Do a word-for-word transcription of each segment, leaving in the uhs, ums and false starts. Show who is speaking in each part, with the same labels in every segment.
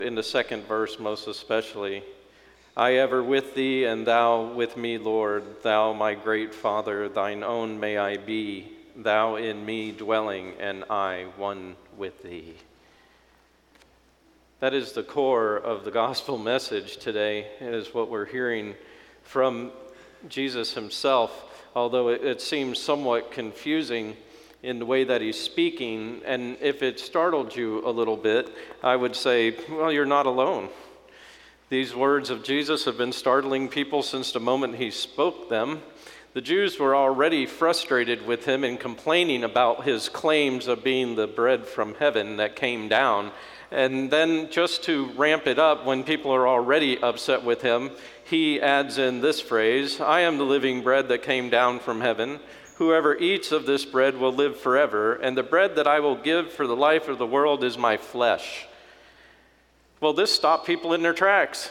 Speaker 1: In the second verse most especially, I ever with thee, and thou with me, Lord, thou my great Father, thine own may I be, thou in me dwelling, and I one with thee. That is the core of the gospel message today, is what we're hearing from Jesus himself, although it, it seems somewhat confusing in the way that he's speaking. And if it startled you a little bit, I would say, well, you're not alone. These words of Jesus have been startling people since the moment he spoke them. The Jews were already frustrated with him and complaining about his claims of being the bread from heaven that came down. And then just to ramp it up, when people are already upset with him, he adds in this phrase, I am the living bread that came down from heaven. Whoever eats of this bread will live forever, and the bread that I will give for the life of the world is my flesh. Well, this stopped people in their tracks.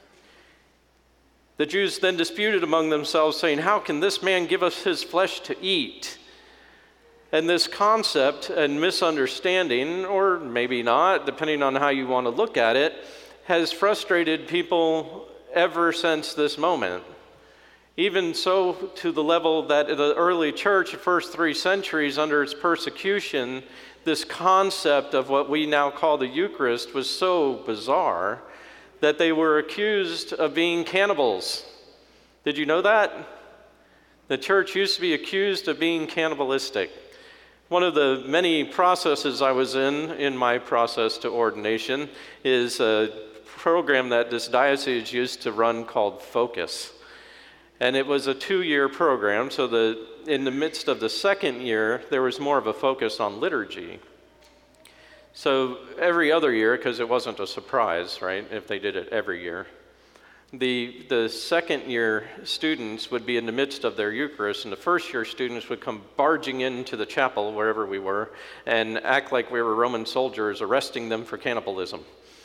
Speaker 1: The Jews then disputed among themselves, saying, how can this man give us his flesh to eat? And this concept and misunderstanding, or maybe not, depending on how you want to look at it, has frustrated people ever since this moment. Even so, to the level that the early church, the first three centuries under its persecution, this concept of what we now call the Eucharist was so bizarre that they were accused of being cannibals. Did you know that? The church used to be accused of being cannibalistic. One of the many processes I was in, in my process to ordination, is a program that this diocese used to run called Focus. And it was a two-year program, so the, in the midst of the second year, there was more of a focus on liturgy. So every other year, because it wasn't a surprise, right, if they did it every year, the, the second year students would be in the midst of their Eucharist, and the first year students would come barging into the chapel, wherever we were, and act like we were Roman soldiers arresting them for cannibalism.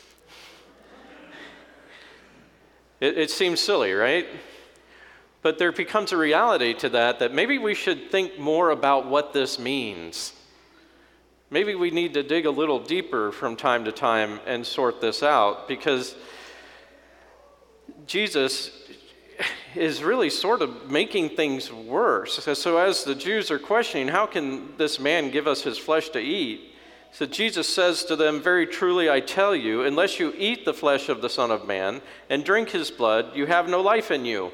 Speaker 1: It, it seems silly, right? But there becomes a reality to that, that maybe we should think more about what this means. Maybe we need to dig a little deeper from time to time and sort this out, because Jesus is really sort of making things worse. So as the Jews are questioning, how can this man give us his flesh to eat? So Jesus says to them, very truly I tell you, unless you eat the flesh of the Son of Man and drink his blood, you have no life in you.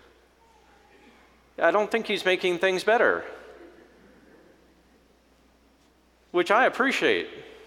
Speaker 1: I don't think he's making things better, which I appreciate.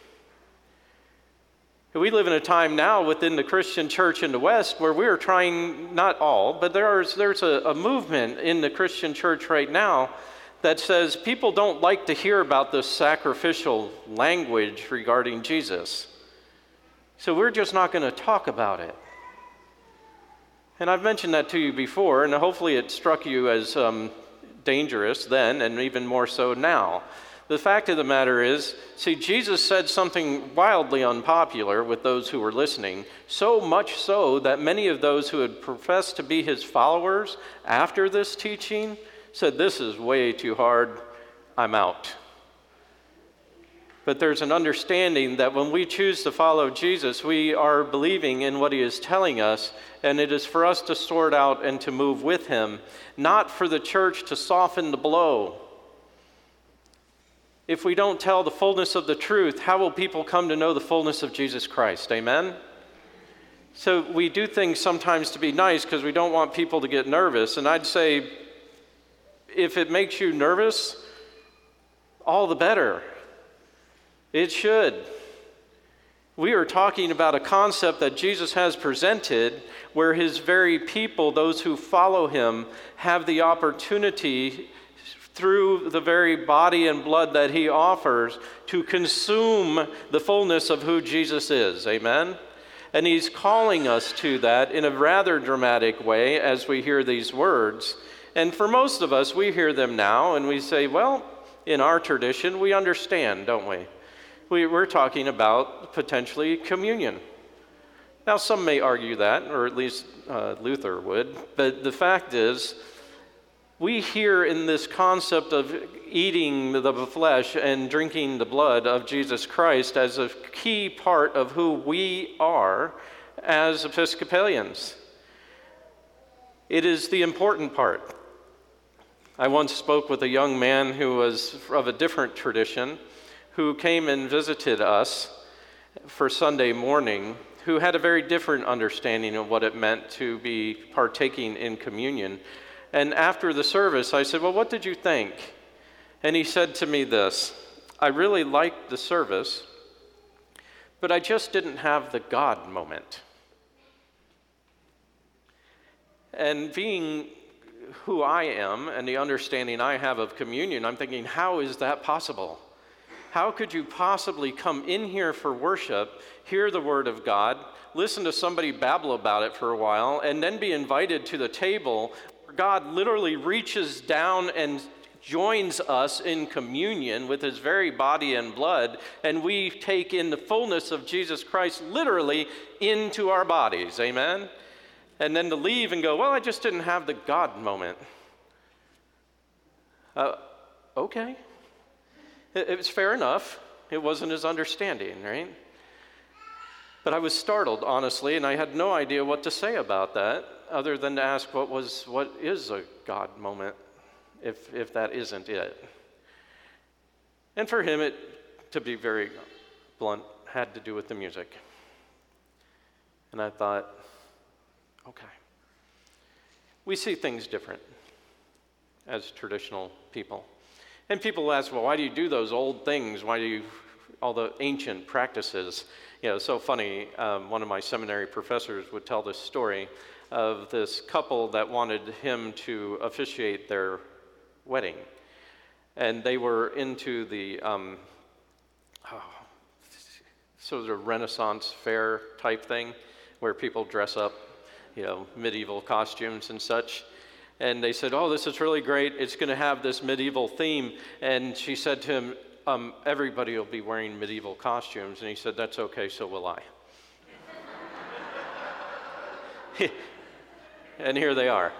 Speaker 1: We live in a time now within the Christian church in the West where we're trying, not all, but there's, there's a, a movement in the Christian church right now that says people don't like to hear about this sacrificial language regarding Jesus. So we're just not going to talk about it. And I've mentioned that to you before, and hopefully it struck you as um, dangerous then, and even more so now. The fact of the matter is, see, Jesus said something wildly unpopular with those who were listening, so much so that many of those who had professed to be his followers after this teaching said, this is way too hard, I'm out. But there's an understanding that when we choose to follow Jesus, we are believing in what he is telling us, and it is for us to sort out and to move with him, not for the church to soften the blow. If we don't tell the fullness of the truth, how will people come to know the fullness of Jesus Christ? Amen? So we do things sometimes to be nice because we don't want people to get nervous, and I'd say, if it makes you nervous, all the better. It should. We are talking about a concept that Jesus has presented where his very people, those who follow him, have the opportunity through the very body and blood that he offers to consume the fullness of who Jesus is. Amen? And he's calling us to that in a rather dramatic way as we hear these words. And for most of us, we hear them now and we say, well, in our tradition, we understand, don't we? We, we're talking about potentially communion. Now, some may argue that, or at least uh, Luther would, but the fact is, We hear in this concept of eating the flesh and drinking the blood of Jesus Christ as a key part of who we are as Episcopalians. It is the important part. I once spoke with a young man who was of a different tradition, who came and visited us for Sunday morning, who had a very different understanding of what it meant to be partaking in communion. And after the service, I said, well, what did you think? And he said to me this: I really liked the service, but I just didn't have the God moment. And being who I am and the understanding I have of communion, I'm thinking, how is that possible? How could you possibly come in here for worship, hear the word of God, listen to somebody babble about it for a while, and then be invited to the table where God literally reaches down and joins us in communion with his very body and blood, and we take in the fullness of Jesus Christ literally into our bodies, amen? And then to leave and go, well, I just didn't have the God moment. Uh, okay. It, it was fair enough. It wasn't his understanding, right? But I was startled, honestly, and I had no idea what to say about that, other than to ask what was, what is a God moment, if if that isn't it. And for him, it, to be very blunt, had to do with the music. And I thought, okay. We see things different as traditional people. And people ask, well, why do you do those old things? Why do you, all the ancient practices? You know, it's so funny, um, one of my seminary professors would tell this story of this couple that wanted him to officiate their wedding. And they were into the, um, oh, sort of Renaissance fair type thing, where people dress up, you know, medieval costumes and such. And they said, oh, this is really great. It's going to have this medieval theme. And she said to him, um, everybody will be wearing medieval costumes. And he said, that's okay, so will I. And here they are.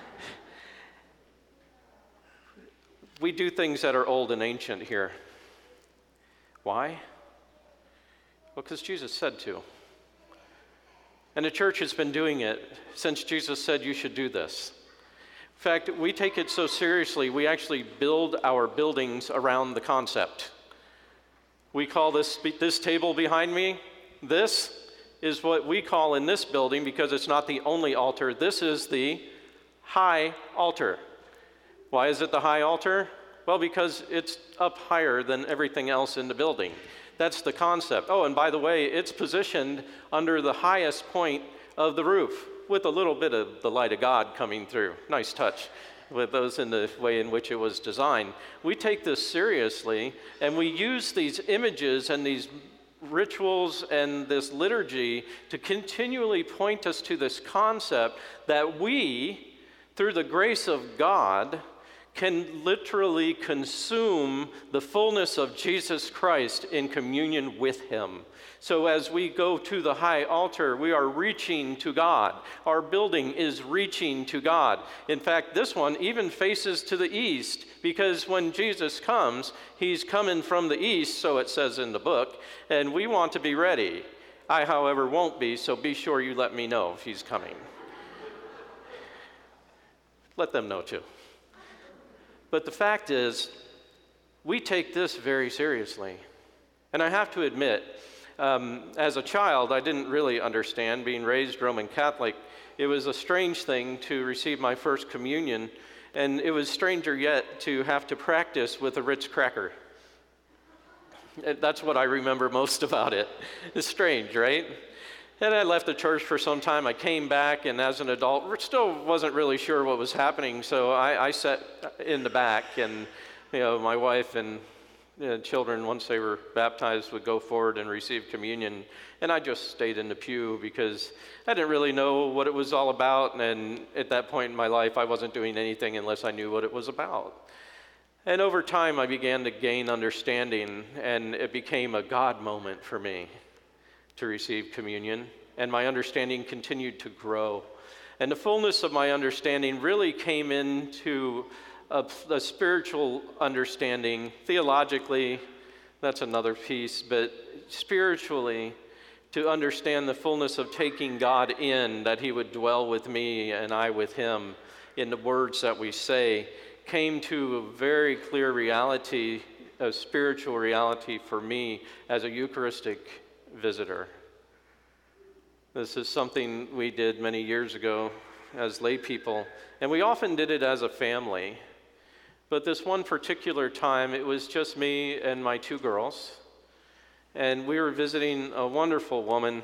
Speaker 1: We do things that are old and ancient here. Why? Well, because Jesus said to. And the church has been doing it since Jesus said you should do this. In fact, we take it so seriously, we actually build our buildings around the concept. We call this, this table behind me, this is what we call in this building, because it's not the only altar, this is the high altar. Why is it the high altar? Well, because it's up higher than everything else in the building. That's the concept. Oh, and by the way, it's positioned under the highest point of the roof with a little bit of the light of God coming through. Nice touch with those in the way in which it was designed. We take this seriously, and we use these images and these rituals and this liturgy to continually point us to this concept that we, through the grace of God, can literally consume the fullness of Jesus Christ in communion with him. So as we go to the high altar, we are reaching to God. Our building is reaching to God. In fact, this one even faces to the east, because when Jesus comes, he's coming from the east, so it says in the book, and we want to be ready. I, however, won't be, so be sure you let me know if he's coming. Let them know too. But the fact is, we take this very seriously. And I have to admit, um, as a child, I didn't really understand. Being raised Roman Catholic, it was a strange thing to receive my first communion, and it was stranger yet to have to practice with a Ritz cracker. That's what I remember most about it. It's strange, right? And I left the church for some time. I came back, and as an adult, still wasn't really sure what was happening. So I, I sat in the back, and you know, my wife and you know, children, once they were baptized, would go forward and receive communion. And I just stayed in the pew because I didn't really know what it was all about. And at that point in my life, I wasn't doing anything unless I knew what it was about. And over time, I began to gain understanding, and it became a God moment for me to receive communion, and my understanding continued to grow. And the fullness of my understanding really came into a, a spiritual understanding. Theologically, that's another piece, but spiritually, to understand the fullness of taking God in, that he would dwell with me and I with him in the words that we say, came to a very clear reality, a spiritual reality for me as a Eucharistic visitor. This is something we did many years ago as lay people, and we often did it as a family. But this one particular time, it was just me and my two girls, and we were visiting a wonderful woman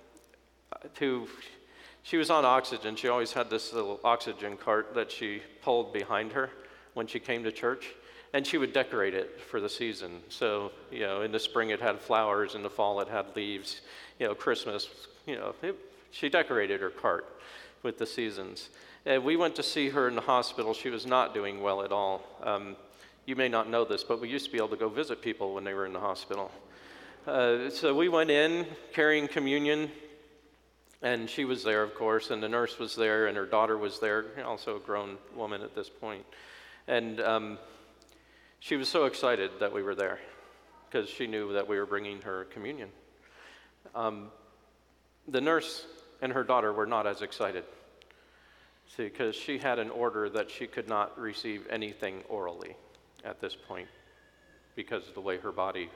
Speaker 1: who, she was on oxygen. She always had this little oxygen cart that she pulled behind her when she came to church, and she would decorate it for the season. So, you know, in the spring it had flowers, in the fall it had leaves, you know, Christmas, you know, it, she decorated her cart with the seasons. And we went to see her in the hospital. She was not doing well at all. Um, you may not know this, but we used to be able to go visit people when they were in the hospital. Uh, so we went in carrying communion, and she was there, of course, and the nurse was there, and her daughter was there, also a grown woman at this point. And um, she was so excited that we were there because she knew that we were bringing her communion. Um, the nurse and her daughter were not as excited, see, because she had an order that she could not receive anything orally at this point because of the way her body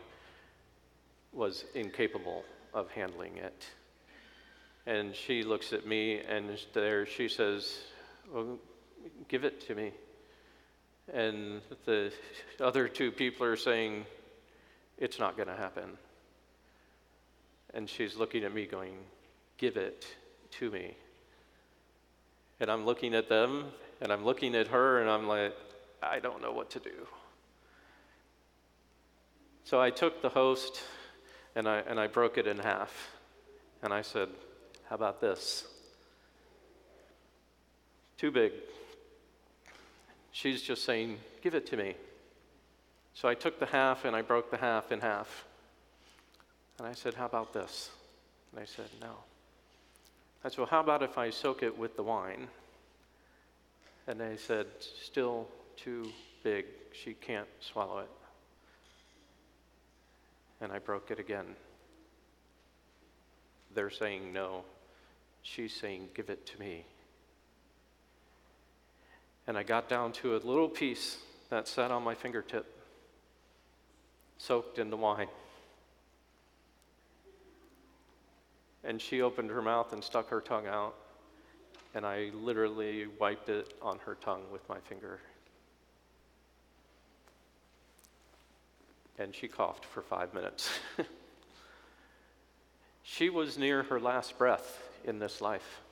Speaker 1: was incapable of handling it. And she looks at me, and there she says, well, give it to me. And the other two people are saying, it's not going to happen. And she's looking at me going, give it to me. And I'm looking at them, and I'm looking at her, and I'm like, I don't know what to do. So I took the host, and I and I broke it in half. And I said, how about this? Too big. She's just saying, give it to me. So I took the half, and I broke the half in half. And I said, how about this? And I said, no. I said, well, how about if I soak it with the wine? And they said, still too big. She can't swallow it. And I broke it again. They're saying no. She's saying, give it to me. And I got down to a little piece that sat on my fingertip, soaked in the wine. And she opened her mouth and stuck her tongue out, and I literally wiped it on her tongue with my finger. And she coughed for five minutes. She was near her last breath in this life.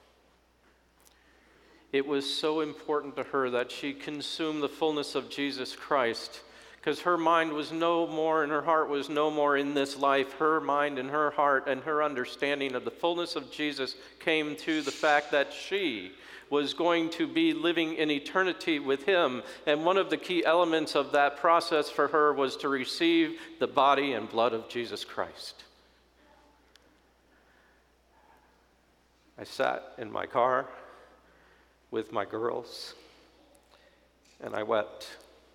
Speaker 1: It was so important to her that she consume the fullness of Jesus Christ, because her mind was no more and her heart was no more in this life. Her mind and her heart and her understanding of the fullness of Jesus came to the fact that she was going to be living in eternity with him. And one of the key elements of that process for her was to receive the body and blood of Jesus Christ. I sat in my car with my girls, and I wept.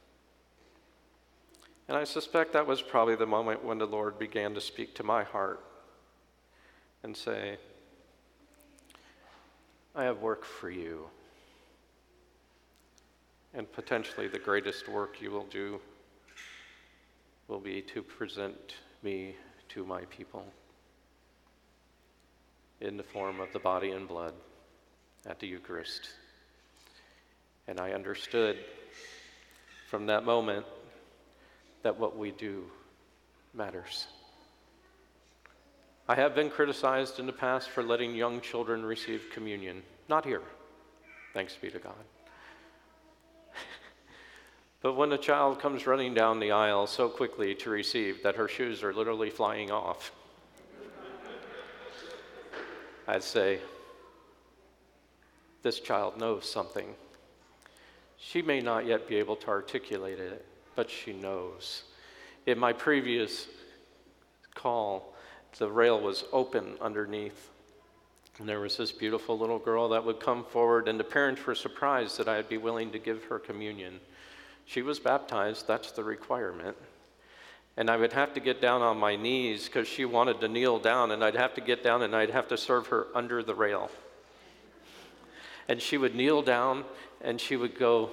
Speaker 1: And I suspect that was probably the moment when the Lord began to speak to my heart and say, I have work for you. And potentially the greatest work you will do will be to present me to my people in the form of the body and blood at the Eucharist. And I understood from that moment that what we do matters. I have been criticized in the past for letting young children receive communion. Not here, thanks be to God. But when a child comes running down the aisle so quickly to receive that her shoes are literally flying off, I'd say, this child knows something. She may not yet be able to articulate it, but she knows. In my previous call, the rail was open underneath, And there was this beautiful little girl that would come forward, and the parents were surprised that I'd be willing to give her communion. She was baptized, that's the requirement. And I would have to get down on my knees because she wanted to kneel down, and I'd have to get down and I'd have to serve her under the rail. And she would kneel down and she would go,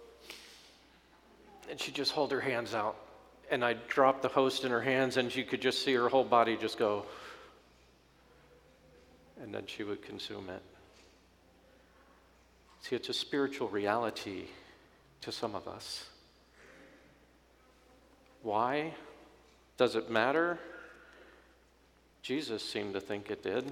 Speaker 1: and she'd just hold her hands out. And I'd drop the host in her hands and you could just see her whole body just go, and then she would consume it. See, it's a spiritual reality to some of us. Why? Does it matter? Jesus seemed to think it did.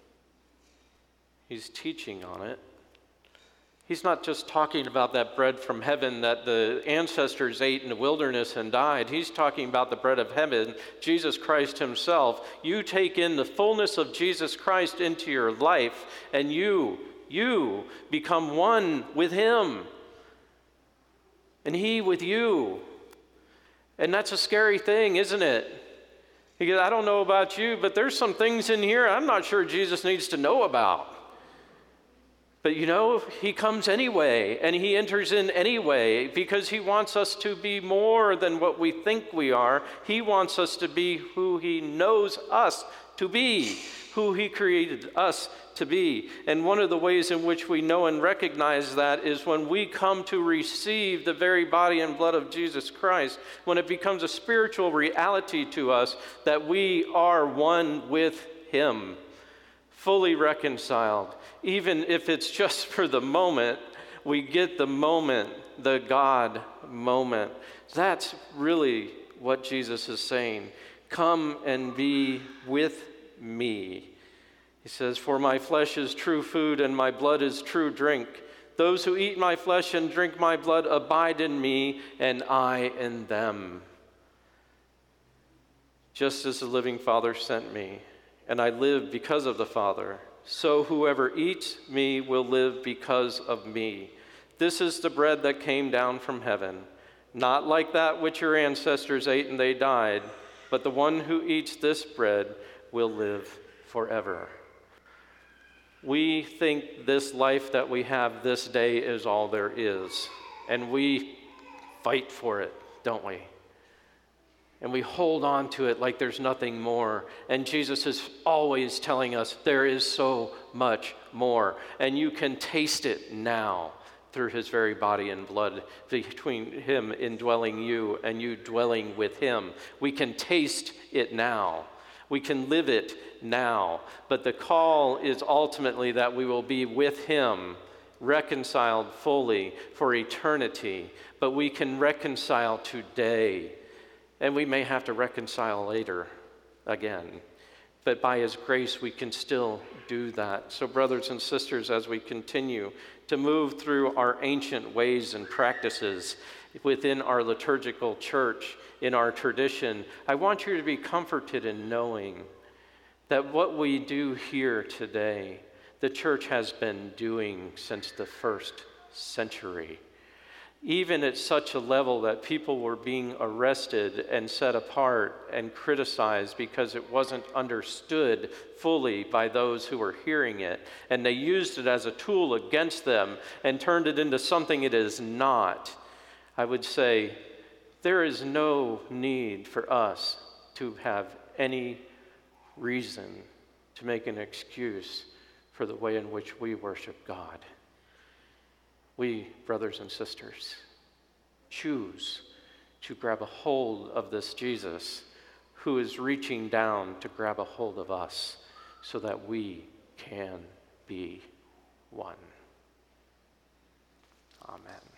Speaker 1: He's teaching on it. He's not just talking about that bread from heaven that the ancestors ate in the wilderness and died. He's talking about the bread of heaven, Jesus Christ himself. You take in the fullness of Jesus Christ into your life, and you, you become one with him, and he with you. And that's a scary thing, isn't it? Because I don't know about you, but there's some things in here I'm not sure Jesus needs to know about. But you know, he comes anyway, and he enters in anyway, because he wants us to be more than what we think we are. He wants us to be who he knows us to be, who he created us to be. And one of the ways in which we know and recognize that is when we come to receive the very body and blood of Jesus Christ, when it becomes a spiritual reality to us that we are one with him, fully reconciled. Even if it's just for the moment, we get the moment, the God moment. That's really what Jesus is saying. Come and be with me. He says, for my flesh is true food and my blood is true drink. Those who eat my flesh and drink my blood abide in me and I in them. Just as the living Father sent me, and I live because of the Father, so whoever eats me will live because of me. This is the bread that came down from heaven, not like that which your ancestors ate and they died, but the one who eats this bread will live forever. We think this life that we have this day is all there is, and we fight for it, don't we? And we hold on to it like there's nothing more. And Jesus is always telling us there is so much more. And you can taste it now through his very body and blood, between him indwelling you and you dwelling with him. We can taste it now. We can live it now. But the call is ultimately that we will be with him, reconciled fully for eternity. But we can reconcile today. And we may have to reconcile later again. But by his grace, we can still do that. So brothers and sisters, as we continue to move through our ancient ways and practices within our liturgical church, in our tradition, I want you to be comforted in knowing that what we do here today, the church has been doing since the first century. Even at such a level that people were being arrested and set apart and criticized because it wasn't understood fully by those who were hearing it. And they used it as a tool against them and turned it into something it is not. I would say there is no need for us to have any reason to make an excuse for the way in which we worship God. We, brothers and sisters, choose to grab a hold of this Jesus who is reaching down to grab a hold of us so that we can be one. Amen.